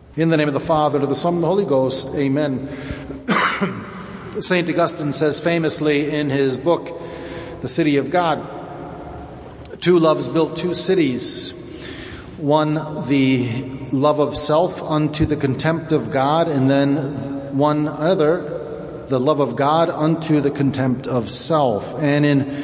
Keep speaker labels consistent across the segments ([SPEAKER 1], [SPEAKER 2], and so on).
[SPEAKER 1] In the name of the Father, and of the Son, and the Holy Ghost, amen. St. Augustine says famously in his book, The City of God, two loves built two cities. One, the love of self unto the contempt of God, and then one other, the love of God unto the contempt of self. And in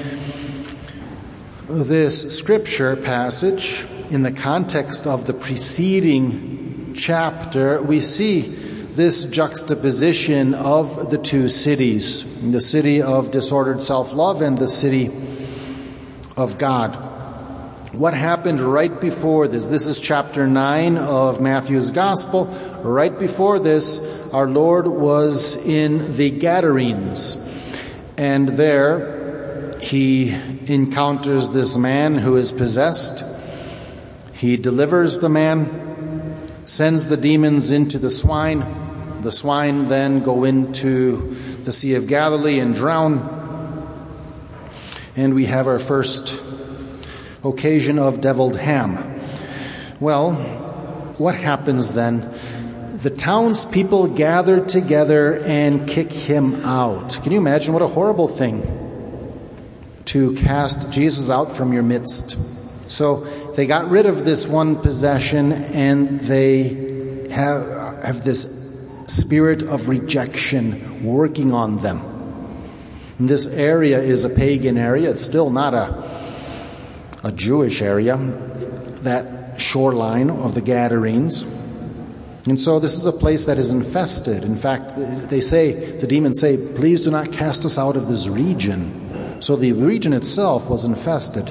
[SPEAKER 1] this scripture passage, in the context of the preceding chapter, we see this juxtaposition of the two cities, the city of disordered self-love and the city of God. What happened right before this? This is chapter 9 of Matthew's Gospel. Right before this, our Lord was in the Gadarenes, and there he encounters this man who is possessed. He delivers the man, sends the demons into the swine. The swine then go into the Sea of Galilee and drown. And we have our first occasion of deviled ham. Well, what happens then? The townspeople gather together and kick him out. Can you imagine what a horrible thing to cast Jesus out from your midst? So they got rid of this one possession, and they have this spirit of rejection working on them. And this area is a pagan area. It's still not a Jewish area, that shoreline of the Gadarenes. And so this is a place that is infested. In fact, the demons say, please do not cast us out of this region. So the region itself was infested.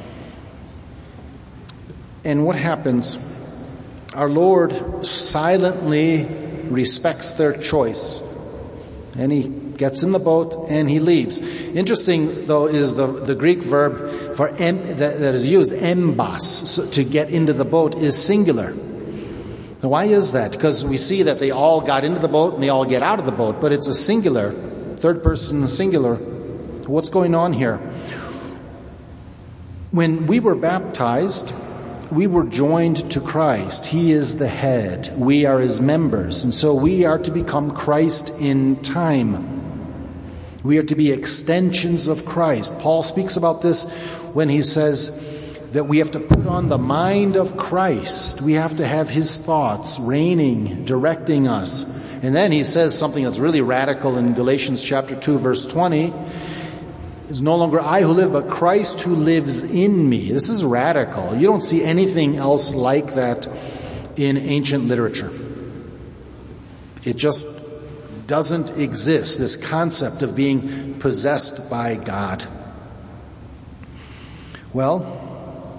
[SPEAKER 1] And what happens? Our Lord silently respects their choice. And he gets in the boat and he leaves. Interesting, though, is the Greek verb for that is used, embos, so to get into the boat, is singular. Now, why is that? Because we see that they all got into the boat and they all get out of the boat, but it's a singular, third person singular. What's going on here? When we were baptized, we were joined to Christ. He is the head. We are his members. And so we are to become Christ in time. We are to be extensions of Christ. Paul speaks about this when he says that we have to put on the mind of Christ. We have to have his thoughts reigning, directing us. And then he says something that's really radical in Galatians chapter 2, verse 20. It's no longer I who live, but Christ who lives in me. This is radical. You don't see anything else like that in ancient literature. It just doesn't exist, this concept of being possessed by God. Well,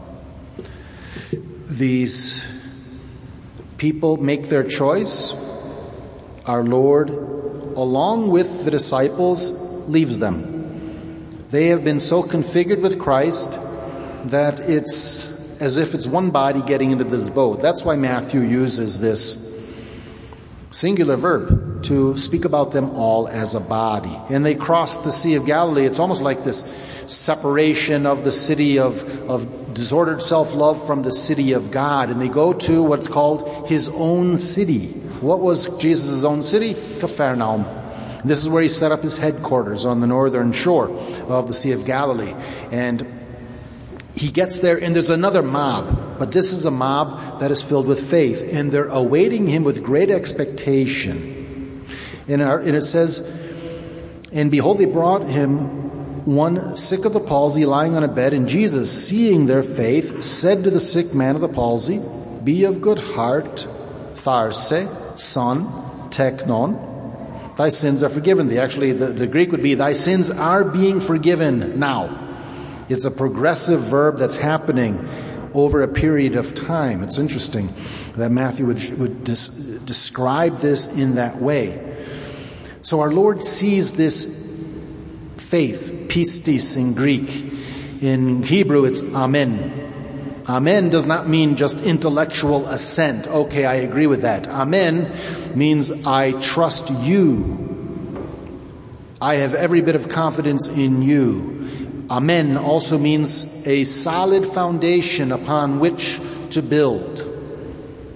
[SPEAKER 1] these people make their choice. Our Lord, along with the disciples, leaves them. They have been so configured with Christ that it's as if it's one body getting into this boat. That's why Matthew uses this singular verb to speak about them all as a body. And they cross the Sea of Galilee. It's almost like this separation of the city of disordered self-love from the city of God. And they go to what's called his own city. What was Jesus' own city? Capernaum. This is where he set up his headquarters on the northern shore of the Sea of Galilee. And he gets there, and there's another mob. But this is a mob that is filled with faith. And they're awaiting him with great expectation. And it says, and behold, they brought him one sick of the palsy lying on a bed. And Jesus, seeing their faith, said to the sick man of the palsy, be of good heart, tharse, son, teknon. Thy sins are forgiven thee. Actually, the Greek would be, thy sins are being forgiven now. It's a progressive verb that's happening over a period of time. It's interesting that Matthew would describe this in that way. So our Lord sees this faith, pistis in Greek. In Hebrew, it's amen. Amen does not mean just intellectual assent. Okay, I agree with that. Amen means I trust you. I have every bit of confidence in you. Amen also means a solid foundation upon which to build.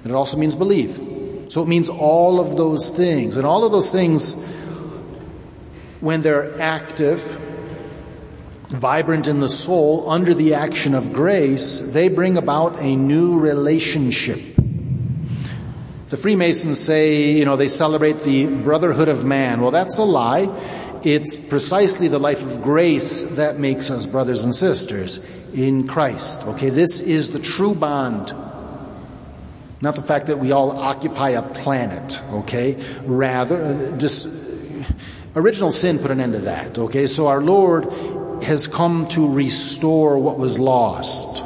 [SPEAKER 1] And it also means believe. So it means all of those things. And all of those things, when they're active, vibrant in the soul, under the action of grace, they bring about a new relationship. The Freemasons say, they celebrate the brotherhood of man. Well, that's a lie. It's precisely the life of grace that makes us brothers and sisters in Christ. Okay, this is the true bond. Not the fact that we all occupy a planet, okay? Rather, original sin put an end to that, okay? So our Lord has come to restore what was lost.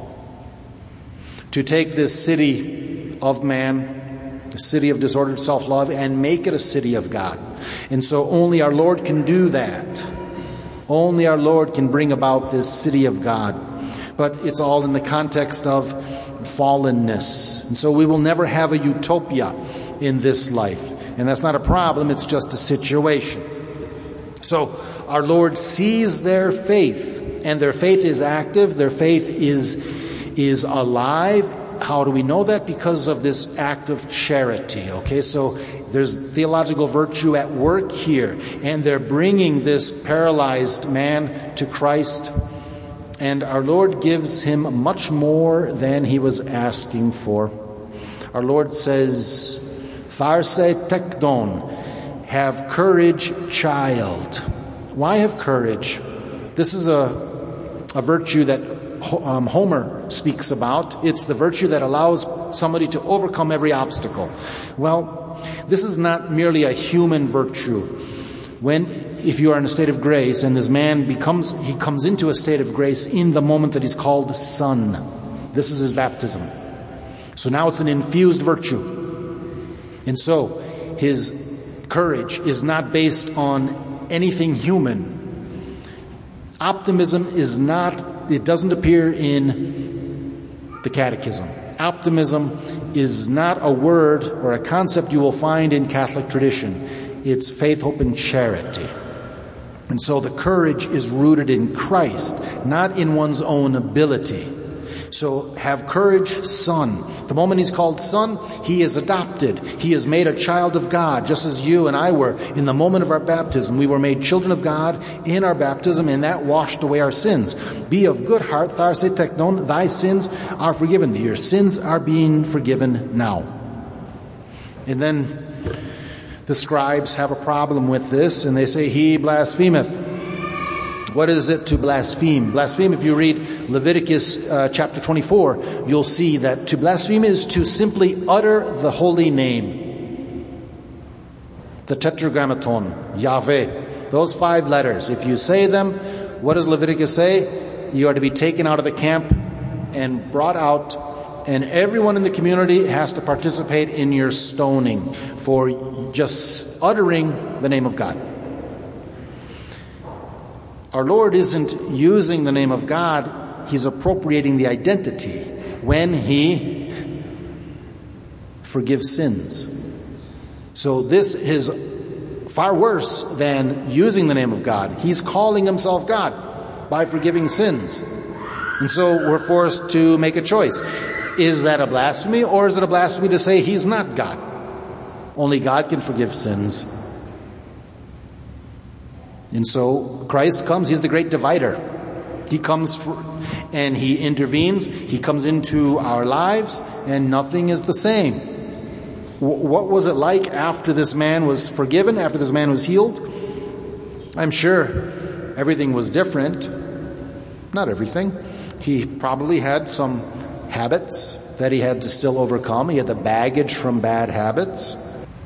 [SPEAKER 1] To take this city of man, the city of disordered self-love, and make it a city of God. And so only our Lord can do that. Only our Lord can bring about this city of God. But it's all in the context of fallenness. And so we will never have a utopia in this life. And that's not a problem, it's just a situation. So our Lord sees their faith, and their faith is active, their faith is alive. How do we know that? Because of this act of charity. Okay, so there's theological virtue at work here, and they're bringing this paralyzed man to Christ, and our Lord gives him much more than he was asking for. Our Lord says, Tharse tekdon, have courage, child. Why have courage? This is a virtue that Homer speaks about. It's the virtue that allows somebody to overcome every obstacle. Well, this is not merely a human virtue. If you are in a state of grace, and this man comes into a state of grace in the moment that he's called son. This is his baptism. So now it's an infused virtue. And so his courage is not based on anything human. Optimism it doesn't appear in the Catechism. Optimism is not a word or a concept you will find in Catholic tradition. It's faith, hope, and charity. And so the courage is rooted in Christ, not in one's own ability. So have courage, son. The moment he's called son, he is adopted. He is made a child of God, just as you and I were. In the moment of our baptism, we were made children of God in our baptism, and that washed away our sins. Be of good heart, Tharse teknon, thy sins are forgiven thee. Your sins are being forgiven now. And then the scribes have a problem with this, and they say, he blasphemeth. What is it to blaspheme? Blaspheme, if you read Leviticus chapter 24, you'll see that to blaspheme is to simply utter the holy name. The tetragrammaton, Yahweh. Those 5 letters. If you say them, what does Leviticus say? You are to be taken out of the camp and brought out, and everyone in the community has to participate in your stoning for just uttering the name of God. Our Lord isn't using the name of God, he's appropriating the identity when he forgives sins. So this is far worse than using the name of God. He's calling himself God by forgiving sins. And so we're forced to make a choice. Is that a blasphemy, or is it a blasphemy to say he's not God? Only God can forgive sins. And so Christ comes, he's the great divider. He comes and he intervenes, he comes into our lives, and nothing is the same. What was it like after this man was forgiven, after this man was healed? I'm sure everything was different. Not everything. He probably had some habits that he had to still overcome. He had the baggage from bad habits.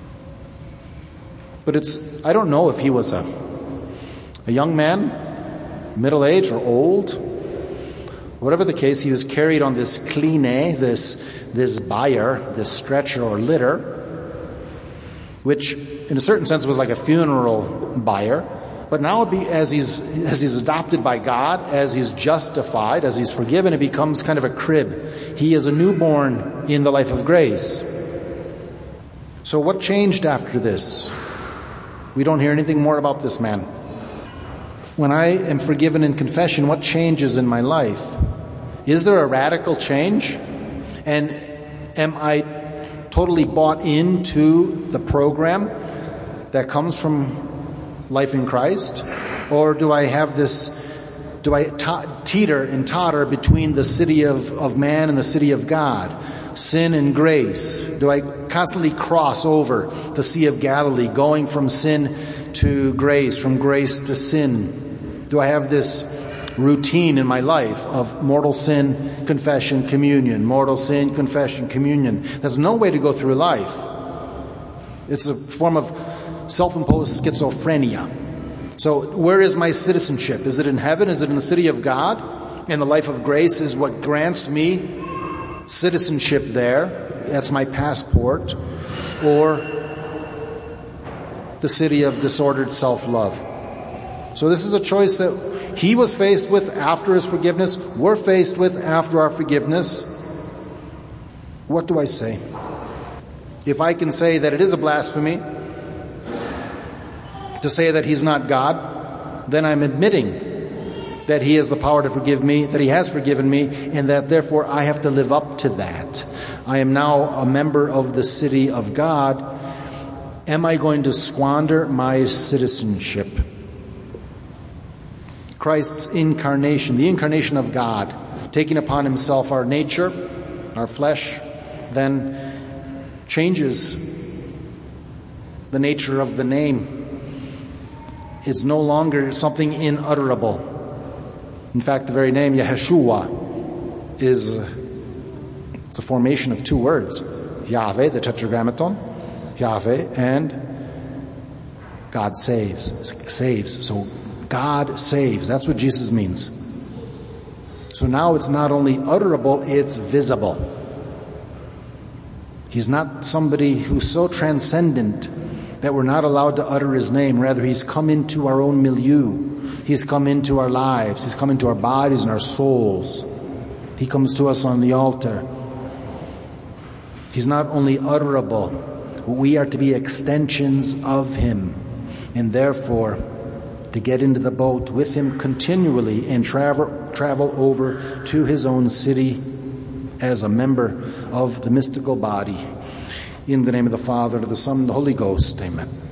[SPEAKER 1] But I don't know if he was a young man, middle-aged or old. Whatever the case, he was carried on this kline, this bier, this stretcher or litter, which in a certain sense was like a funeral bier. But now as he's adopted by God, as he's justified, as he's forgiven, it becomes kind of a crib. He is a newborn in the life of grace. So what changed after this? We don't hear anything more about this man. When I am forgiven in confession, what changes in my life? Is there a radical change? And am I totally bought into the program that comes from life in Christ? Or do I have do I teeter and totter between the city of man and the city of God? Sin and grace? Do I constantly cross over the Sea of Galilee, going from sin to grace, from grace to sin? Do I have this routine in my life of mortal sin, confession, communion, mortal sin, confession, communion? There's no way to go through life. It's a form of self-imposed schizophrenia. So where is my citizenship? Is it in heaven? Is it in the city of God? And the life of grace is what grants me citizenship there. That's my passport. Or the city of disordered self-love. So this is a choice that he was faced with after his forgiveness. We're faced with after our forgiveness. What do I say? If I can say that it is a blasphemy to say that he's not God, then I'm admitting that he has the power to forgive me, that he has forgiven me, and that therefore I have to live up to that. I am now a member of the city of God. Am I going to squander my citizenship? Christ's incarnation, the incarnation of God, taking upon himself our nature, our flesh, then changes the nature of the name. It's no longer something inutterable. In fact, the very name Yeshua it's a formation of two words. Yahweh, the tetragrammaton, Yahweh, and God saves. So God saves. That's what Jesus means. So now it's not only utterable, it's visible. He's not somebody who's so transcendent that we're not allowed to utter his name. Rather, he's come into our own milieu. He's come into our lives. He's come into our bodies and our souls. He comes to us on the altar. He's not only utterable, we are to be extensions of him. And therefore, to get into the boat with him continually and travel over to his own city as a member of the mystical body. In the name of the Father, and of the Son, and the Holy Ghost. Amen.